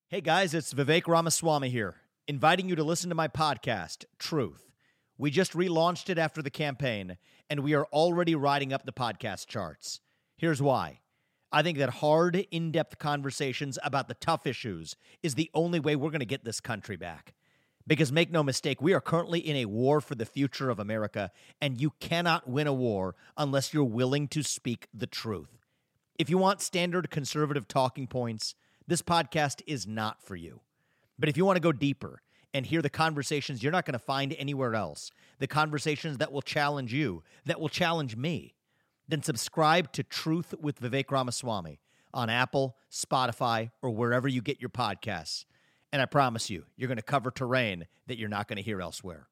Hey guys, it's Vivek Ramaswamy here, inviting you to listen to my podcast, Truth. We just relaunched it after the campaign, and we are already riding up the podcast charts. Here's why. I think that hard, in-depth conversations about the tough issues is the only way we're going to get this country back. Because make no mistake, we are currently in a war for the future of America, and you cannot win a war unless you're willing to speak the truth. If you want standard conservative talking points, this podcast is not for you. But if you want to go deeper and hear the conversations you're not going to find anywhere else, the conversations that will challenge you, that will challenge me, then subscribe to Truth with Vivek Ramaswamy on Apple, Spotify, or wherever you get your podcasts. And I promise you, you're going to cover terrain that you're not going to hear elsewhere.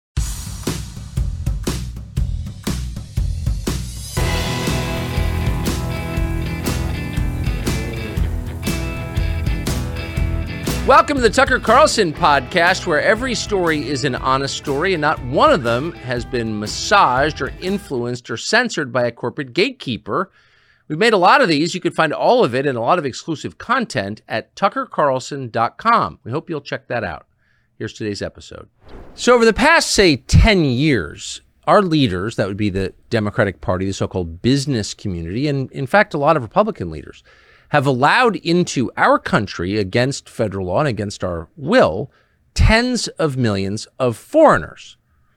Welcome to the Tucker Carlson podcast, where every story is an honest story and not one of them has been massaged or influenced or censored by a corporate gatekeeper. We've made a lot of these. You can find all of it and a lot of exclusive content at tuckercarlson.com. We hope you'll check that out. Here's today's episode. So over the past, say, 10 years, our leaders, that would be the Democratic Party, the so-called business community, and in fact, a lot of Republican leaders, have allowed into our country, against federal law and against our will, tens of millions of foreigners.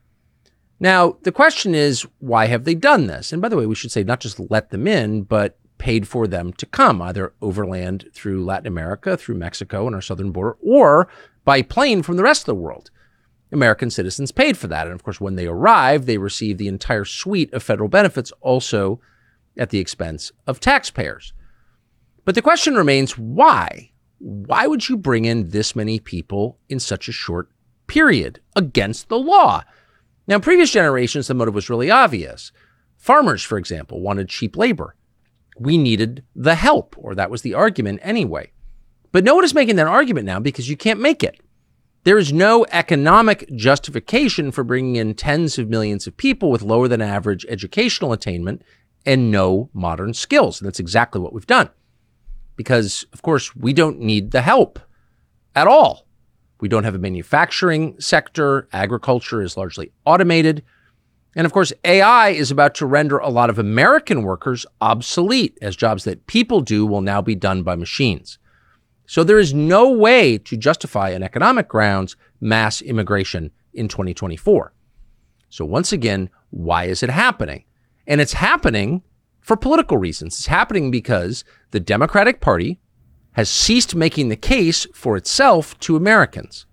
Now, the question is, why have they done this? And by the way, we should say not just let them in, but paid for them to come, either overland through Latin America, through Mexico and our southern border, or by plane from the rest of the world. American citizens paid for that. And of course, when they arrive, they receive the entire suite of federal benefits, also at the expense of taxpayers. But the question remains, why? Why would you bring in this many people in such a short period against the law? Now, in previous generations, the motive was really obvious. Farmers, for example, wanted cheap labor. We needed the help, or that was the argument anyway. But no one is making that argument now because you can't make it. There is no economic justification for bringing in tens of millions of people with lower than average educational attainment and no modern skills. And that's exactly what we've done. Because, of course, we don't need the help at all. We don't have a manufacturing sector. Agriculture is largely automated. And, of course, AI is about to render a lot of American workers obsolete, as jobs that people do will now be done by machines. So there is no way to justify on economic grounds mass immigration in 2024. So once again, why is it happening? And it's happening for political reasons. It's happening because the Democratic Party has ceased making the case for itself to Americans.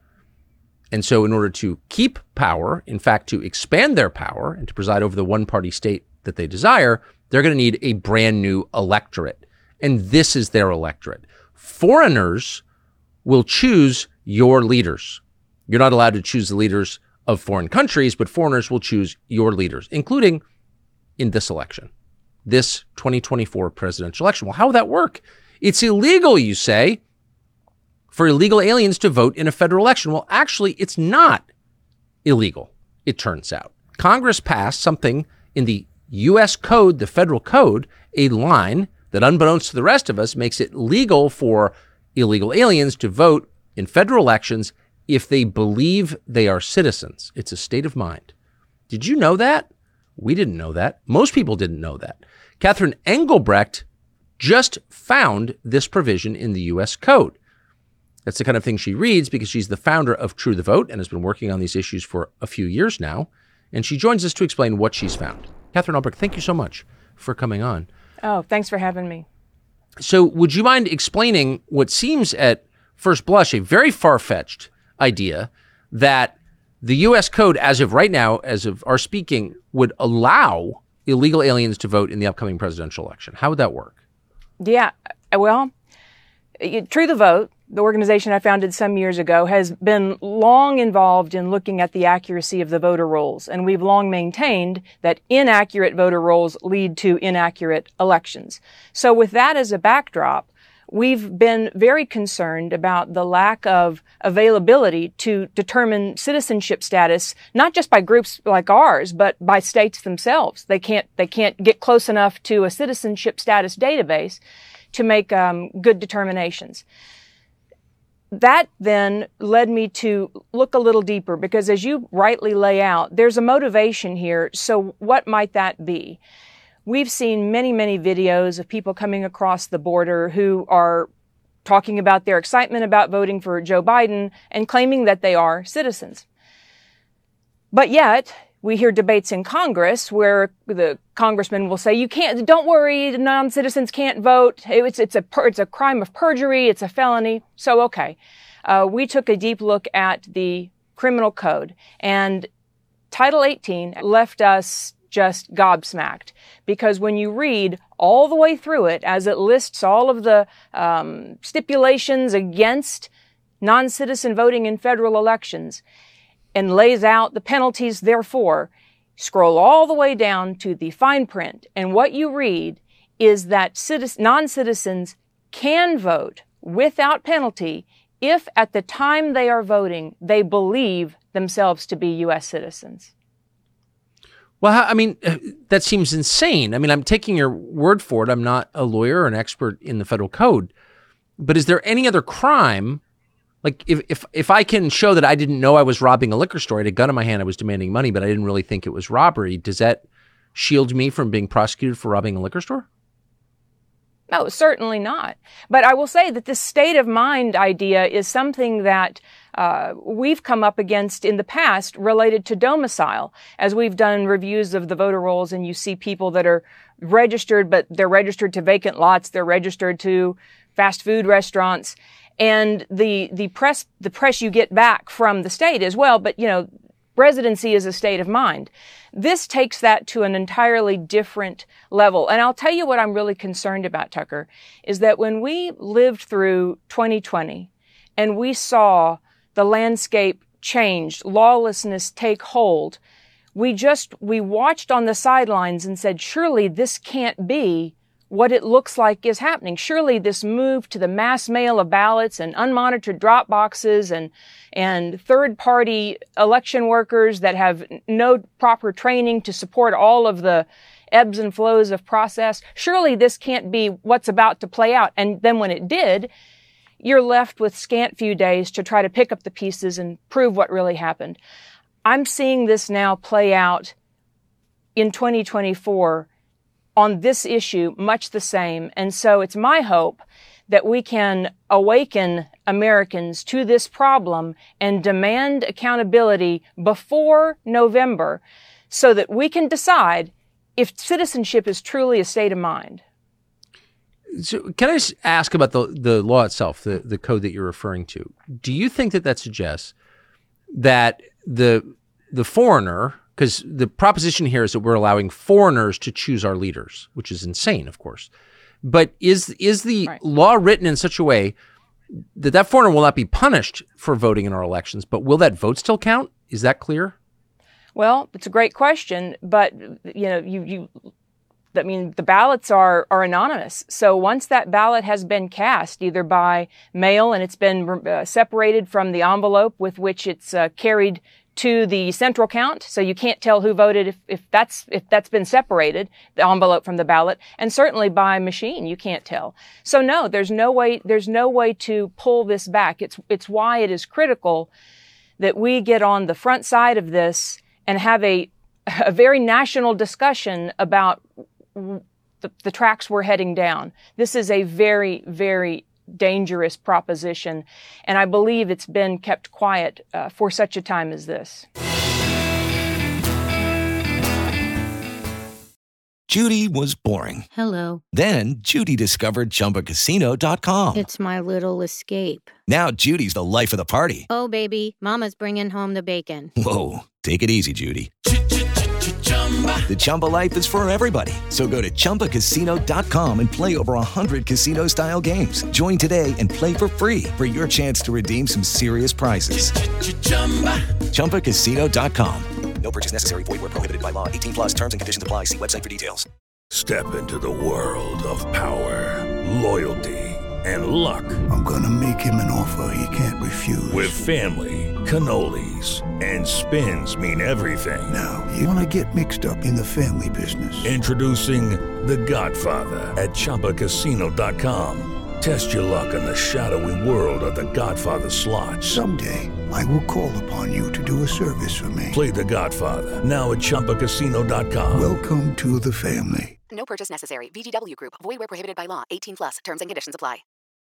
And so in order to keep power, in fact, to expand their power and to preside over the one-party state that they desire, they're going to need a brand new electorate. And this is their electorate. Foreigners will choose your leaders. You're not allowed to choose the leaders of foreign countries, but foreigners will choose your leaders, including in this election. This 2024 presidential election. Well, how would that work? It's illegal, you say, for illegal aliens to vote in a federal election. Well, actually, it's not illegal, it turns out. Congress passed something in the U.S. code, the federal code, a line that, unbeknownst to the rest of us, makes it legal for illegal aliens to vote in federal elections if they believe they are citizens. It's a state of mind. Did you know that? We didn't know that. Most people didn't know that. Catherine Engelbrecht just found this provision in the U.S. Code. That's the kind of thing she reads because she's the founder of True the Vote and has been working on these issues for a few years now. And she joins us to explain what she's found. Catherine Engelbrecht, thank you so much for coming on. Oh, thanks for having me. So would you mind explaining what seems at first blush a very far-fetched idea that the U.S. Code, as of right now, as of our speaking, would allow illegal aliens to vote in the upcoming presidential election? How would that work? Yeah, well, True the Vote, the organization I founded some years ago, has been long involved in looking at the accuracy of the voter rolls. And we've long maintained that inaccurate voter rolls lead to inaccurate elections. So with that as a backdrop, we've been very concerned about the lack of availability to determine citizenship status, not just by groups like ours, but by states themselves. They can't get close enough to a citizenship status database to make good determinations. that then led me to look a little deeper, because as you rightly lay out, there's a motivation here. So what might that be? We've seen many, many videos of people coming across the border who are talking about their excitement about voting for Joe Biden and claiming that they are citizens. But yet, we hear debates in Congress where the congressman will say, don't worry, non-citizens can't vote. It's a crime of perjury. It's a felony. So, okay. We took a deep look at the criminal code, and Title 18 left us just gobsmacked, because when you read all the way through it, as it lists all of the stipulations against non-citizen voting in federal elections and lays out the penalties therefore, scroll all the way down to the fine print, and what you read is that non-citizens can vote without penalty if at the time they are voting they believe themselves to be U.S. citizens. Well, I mean, that seems insane. I mean, I'm taking your word for it. I'm not a lawyer or an expert in the federal code. But is there any other crime? Like, if I can show that I didn't know I was robbing a liquor store, I had a gun in my hand, I was demanding money, but I didn't really think it was robbery, does that shield me from being prosecuted for robbing a liquor store? No, certainly not. But I will say that this state of mind idea is something that we've come up against in the past related to domicile. As we've done reviews of the voter rolls, and you see people that are registered, but they're registered to vacant lots, they're registered to fast food restaurants, and the press you get back from the state as well, but residency is a state of mind. This takes that to an entirely different level. And I'll tell you what I'm really concerned about, Tucker, is that when we lived through 2020 and we saw the landscape change, lawlessness take hold, we watched on the sidelines and said, surely this can't be what it looks like is happening. Surely this move to the mass mail of ballots and unmonitored drop boxes and third-party election workers that have no proper training to support all of the ebbs and flows of process, surely this can't be what's about to play out. And then when it did, you're left with scant few days to try to pick up the pieces and prove what really happened. I'm seeing this now play out in 2024 on this issue, much the same. And so it's my hope that we can awaken Americans to this problem and demand accountability before November so that we can decide if citizenship is truly a state of mind. So can I just ask about the law itself, the code that you're referring to? Do you think that suggests that the foreigner, because the proposition here is that we're allowing foreigners to choose our leaders, which is insane, of course. But is the right. law written in such a way that foreigner will not be punished for voting in our elections, but will that vote still count? Is that clear? Well, it's a great question, but the ballots are anonymous. So once that ballot has been cast, either by mail and it's been separated from the envelope with which it's carried to the central count, so you can't tell who voted if that's been separated, the envelope from the ballot, and certainly by machine you can't tell. So no, there's no way to pull this back. It's why it is critical that we get on the front side of this and have a very national discussion about the tracks we're heading down. This is a very, very dangerous proposition, and I believe it's been kept quiet for such a time as this. Judy was boring. Hello. Then Judy discovered ChumbaCasino.com. It's my little escape. Now Judy's the life of the party. Oh, baby, mama's bringing home the bacon. Whoa, take it easy, Judy. The Chumba life is for everybody. So go to ChumbaCasino.com and play over 100 casino-style games. Join today and play for free for your chance to redeem some serious prizes. ChumbaCasino.com. No purchase necessary. Void where prohibited by law. 18 plus terms and conditions apply. See website for details. Step into the world of power, loyalty, and luck. I'm going to make him an offer he can't refuse. With family, cannolis, and spins mean everything. Now, you want to get mixed up in the family business. Introducing The Godfather at ChumbaCasino.com. Test your luck in the shadowy world of The Godfather slot. Someday, I will call upon you to do a service for me. Play The Godfather, now at ChumbaCasino.com. Welcome to the family. No purchase necessary. VGW Group. Void where prohibited by law. 18+. Terms and conditions apply.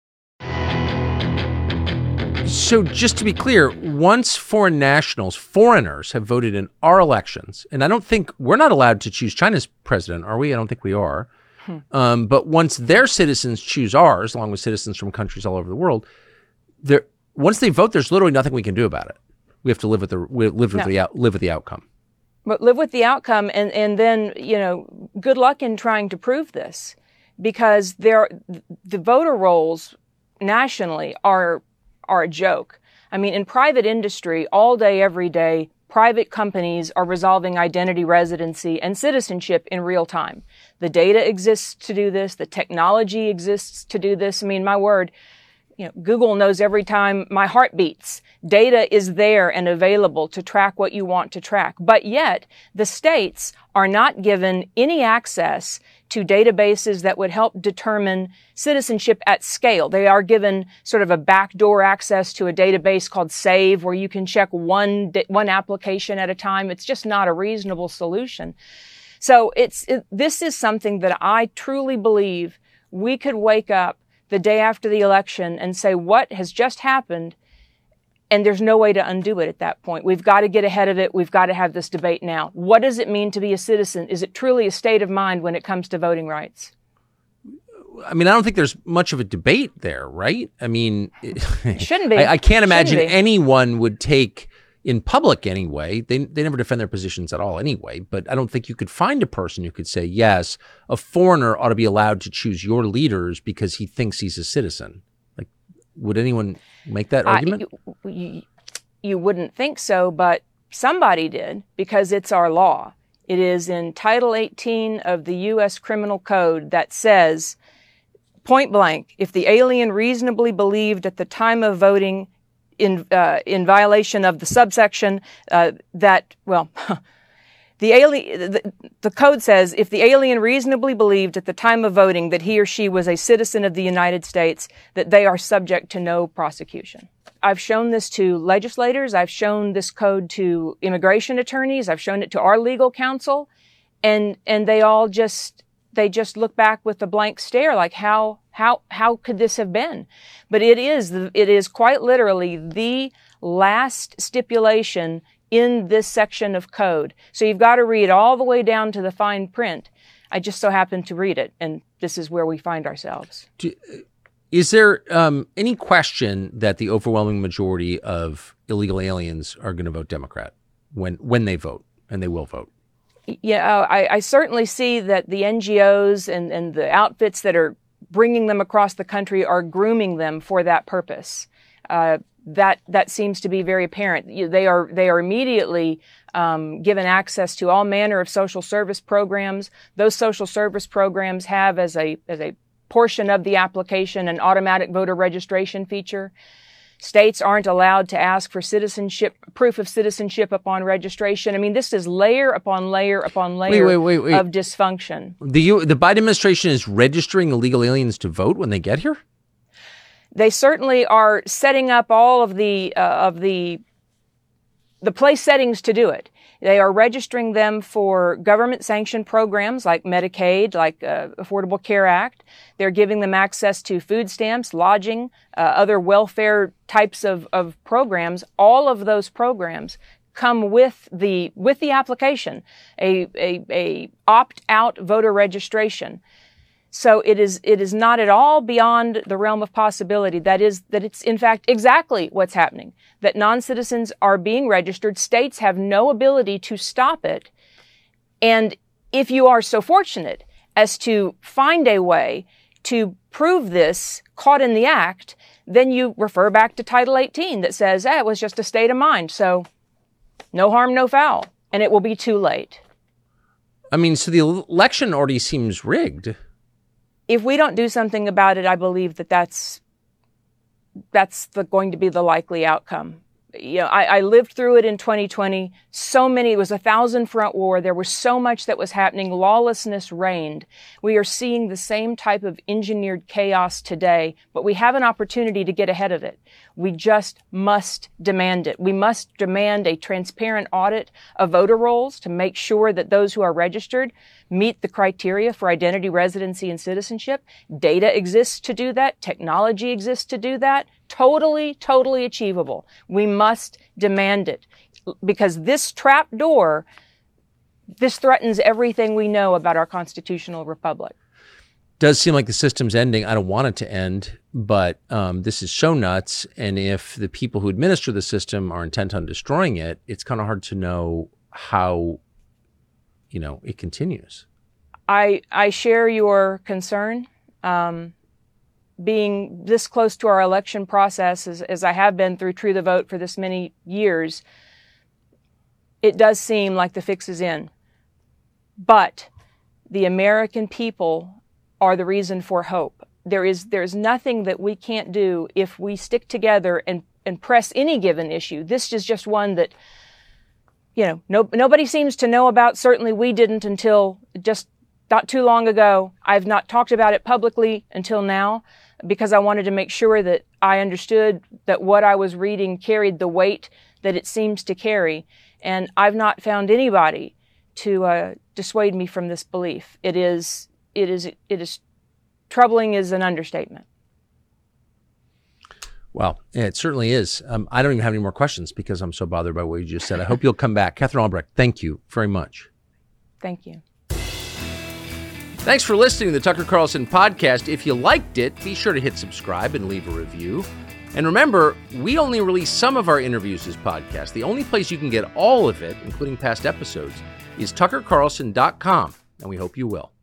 So just to be clear, once foreign nationals, foreigners have voted in our elections, and I don't think we're not allowed to choose China's president, are we? I don't think we are. But once their citizens choose ours, along with citizens from countries all over the world, once they vote, there's literally nothing we can do about it. We have to live with the outcome. But live with the outcome, and then, good luck in trying to prove this, because the voter rolls nationally are a joke. I mean, in private industry, all day, every day, private companies are resolving identity, residency, and citizenship in real time. The data exists to do this. The technology exists to do this. I mean, my word, Google knows every time my heart beats. Data is there and available to track what you want to track. But yet, the states are not given any access to databases that would help determine citizenship at scale. They are given sort of a backdoor access to a database called SAVE, where you can check one application at a time. It's just not a reasonable solution. So this is something that I truly believe we could wake up the day after the election and say, what has just happened? And there's no way to undo it at that point. We've got to get ahead of it. We've got to have this debate now. What does it mean to be a citizen? Is it truly a state of mind when it comes to voting rights? I mean, I don't think there's much of a debate there, right? I mean, it shouldn't be. I can't imagine anyone would take, in public anyway, they never defend their positions at all anyway, but I don't think you could find a person who could say, yes, a foreigner ought to be allowed to choose your leaders because he thinks he's a citizen. Like, would anyone make that argument? You wouldn't think so, but somebody did, because it's our law. It is in Title 18 of the U.S. Criminal Code that says, point blank, if the alien reasonably believed at the time of voting in violation of the subsection the code says, if the alien reasonably believed at the time of voting that he or she was a citizen of the United States, that they are subject to no prosecution. I've shown this to legislators. I've shown this code to immigration attorneys. I've shown it to our legal counsel, and they all just look back with a blank stare, like how could this have been? But it is quite literally the last stipulation in this section of code. So you've got to read all the way down to the fine print. I just so happened to read it, and this is where we find ourselves. Is there any question that the overwhelming majority of illegal aliens are going to vote Democrat when they vote, and they will vote? Yeah, I certainly see that the NGOs and the outfits that are bringing them across the country are grooming them for that purpose. That seems to be very apparent. They are immediately given access to all manner of social service programs. Those social service programs have as a portion of the application an automatic voter registration feature. States aren't allowed to ask for proof of citizenship upon registration. I mean, this is layer upon layer upon layer of dysfunction. The Biden administration is registering illegal aliens to vote when they get here? They certainly are setting up all of the place settings to do it. They are registering them for government-sanctioned programs like Medicaid, like Affordable Care Act. They're giving them access to food stamps, lodging, other welfare types of programs. All of those programs come with the application, a opt-out voter registration. So it is not at all beyond the realm of possibility that it's in fact exactly what's happening, that non-citizens are being registered. States have no ability to stop it. And if you are so fortunate as to find a way to prove this caught in the act, then you refer back to Title 18 that says, it was just a state of mind. So no harm, no foul. And it will be too late. I mean, so the election already seems rigged. If we don't do something about it, I believe that's going to be the likely outcome. I lived through it in 2020. It was a 1,000-front war. There was so much that was happening. Lawlessness reigned. We are seeing the same type of engineered chaos today, but we have an opportunity to get ahead of it. We just must demand it. We must demand a transparent audit of voter rolls to make sure that those who are registered meet the criteria for identity, residency, and citizenship. Data exists to do that. Technology exists to do that. Totally, totally achievable. We must demand it because this trap door, this threatens everything we know about our constitutional republic. Does seem like the system's ending. I don't want it to end, but this is so nuts. And if the people who administer the system are intent on destroying it, it's kind of hard to know how, it continues. I share your concern. Being this close to our election process, as I have been through True the Vote for this many years, it does seem like the fix is in. But the American people are the reason for hope. There's nothing that we can't do if we stick together and press any given issue. This is just one that, nobody seems to know about. Certainly we didn't until just not too long ago. I've not talked about it publicly until now because I wanted to make sure that I understood that what I was reading carried the weight that it seems to carry. And I've not found anybody to dissuade me from this belief. It is troubling is an understatement. Well, it certainly is. I don't even have any more questions because I'm so bothered by what you just said. I hope you'll come back. Catherine Albrecht, thank you very much. Thank you. Thanks for listening to the Tucker Carlson podcast. If you liked it, be sure to hit subscribe and leave a review. And remember, we only release some of our interviews as podcasts. The only place you can get all of it, including past episodes, is tuckercarlson.com, and we hope you will.